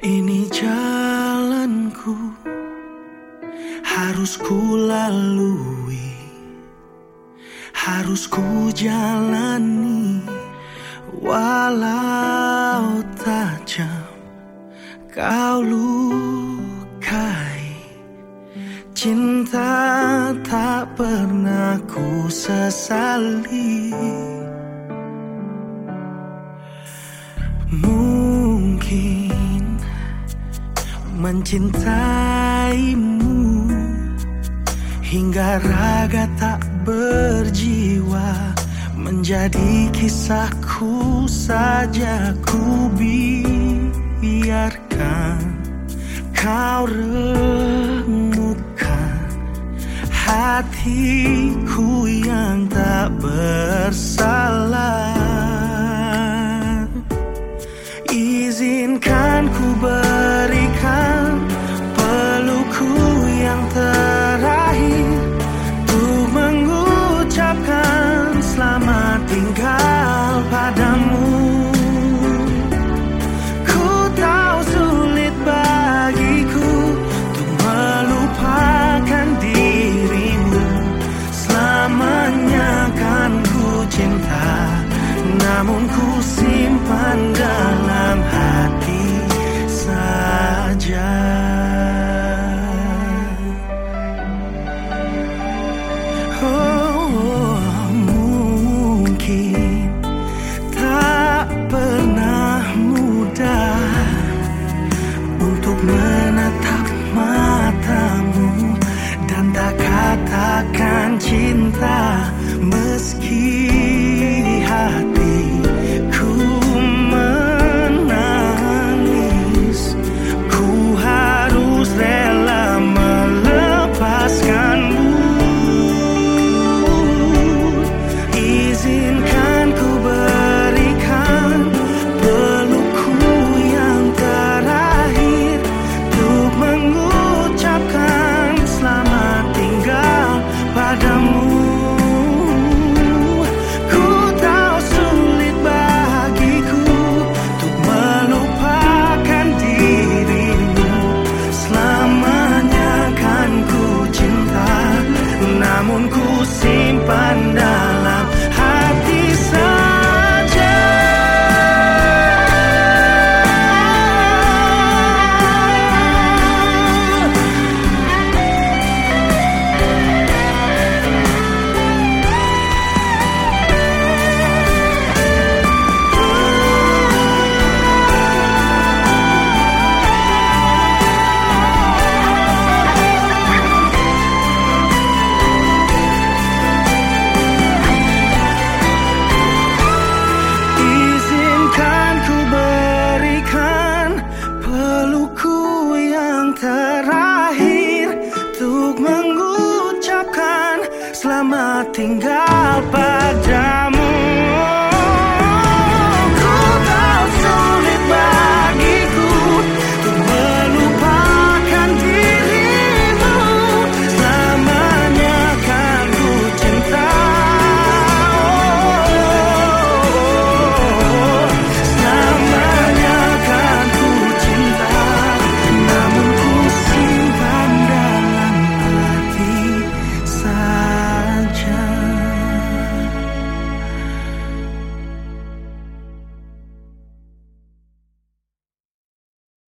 Ini jalanku, harus ku lalui, harus ku jalani. Walau tajam kau lukai, cinta tak pernah ku sesali. Mungkin mencintaimu hingga raga tak berjiwa, menjadi kisahku saja. Ku biarkan kau remukkan hatiku yang tak bersalah. Izinkan ku berikan pelukku yang terakhir untuk mengucapkan selamat tinggal padamu. Ku tahu sulit bagiku untuk melupakan dirimu. Selamanya kan ku cinta, namun ku simpan dalam hati saja. Mungkin tak pernah mudah untuk menatap matamu dan tak katakan cinta, meski hatiku menangis. Ku harus rela melepaskanmu. Izinkan ku berikan pelukku yang terakhir untuk mengucapkan selamat tinggal padamu. Ku tahu sulit bagiku untuk melupakan dirimu. Selamanya kan ku cinta, namun ku simpan dalam hati saja. Izinkan ku berikan pelukku yang terakhir untuk mengucapkan selamat tinggal.